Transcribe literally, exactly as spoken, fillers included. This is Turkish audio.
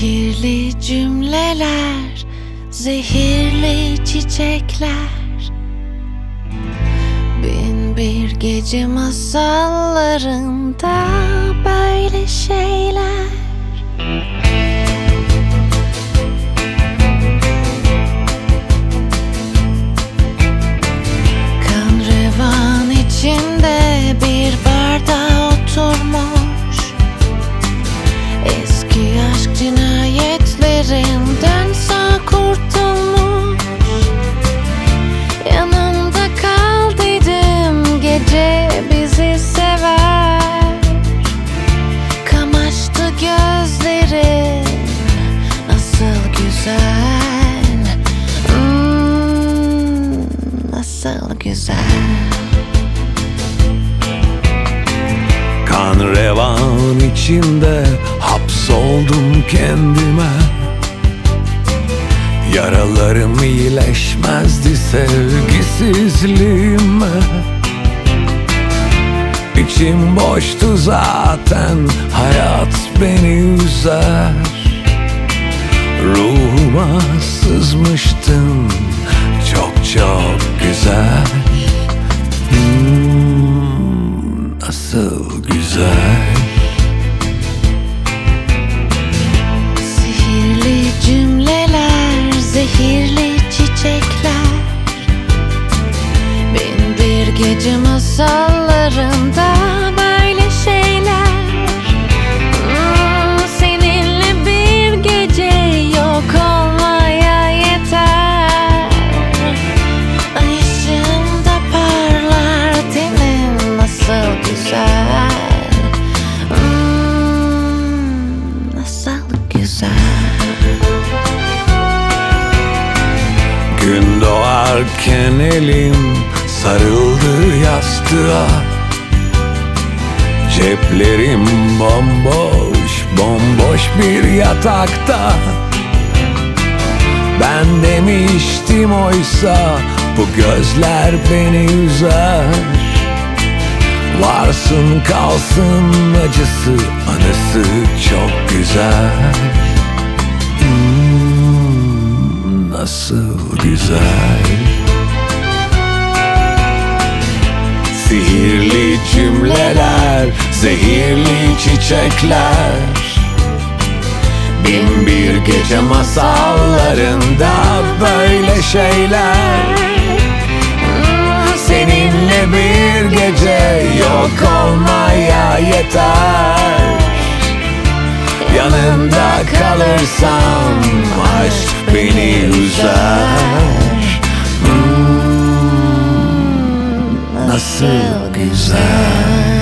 Sihirli cümleler, zehirli çiçekler, bin bir gece masallarında böyle şeyler. Kan revan içinde bir barda oturmuş, eski aşk cinayetlerinden sağ kurtulmuş. Yanımda kal dedim, gece bizi sever. Kamaştı gözlerin, nasıl güzel, hmm, nasıl güzel. Kan revan içinde hapsoldum kendime. Yaralarım iyileşmezdi sevgisizliğime. İçim boştu zaten, hayat beni üzer. Ruhuma sızmıştın, çok çok güzel. Hmm, nasıl güzel. Sihirli cümleler, zehirli çiçekler, bin bir gece masallarında böyle şeyler. Hmm, seninle bir gece yok olmaya yeter. Ay ışığında parlar tenin, nasıl güzel, hmm, nasıl güzel. Gün doğarken elim sarıldı yastığa. Ceplerim bomboş, bomboş bir yatakta. Ben demiştim oysa bu gözler beni üzer. Varsın kalsın acısı, anısı çok güzel. Hmm, nasıl güzel. Sihirli cümleler, zehirli çiçekler, bin bir gece masallarında böyle şeyler. Seninle bir gece yok olmaya yeter. Yanında kalırsam aşk beni üzer. Hmm, nasıl güzel.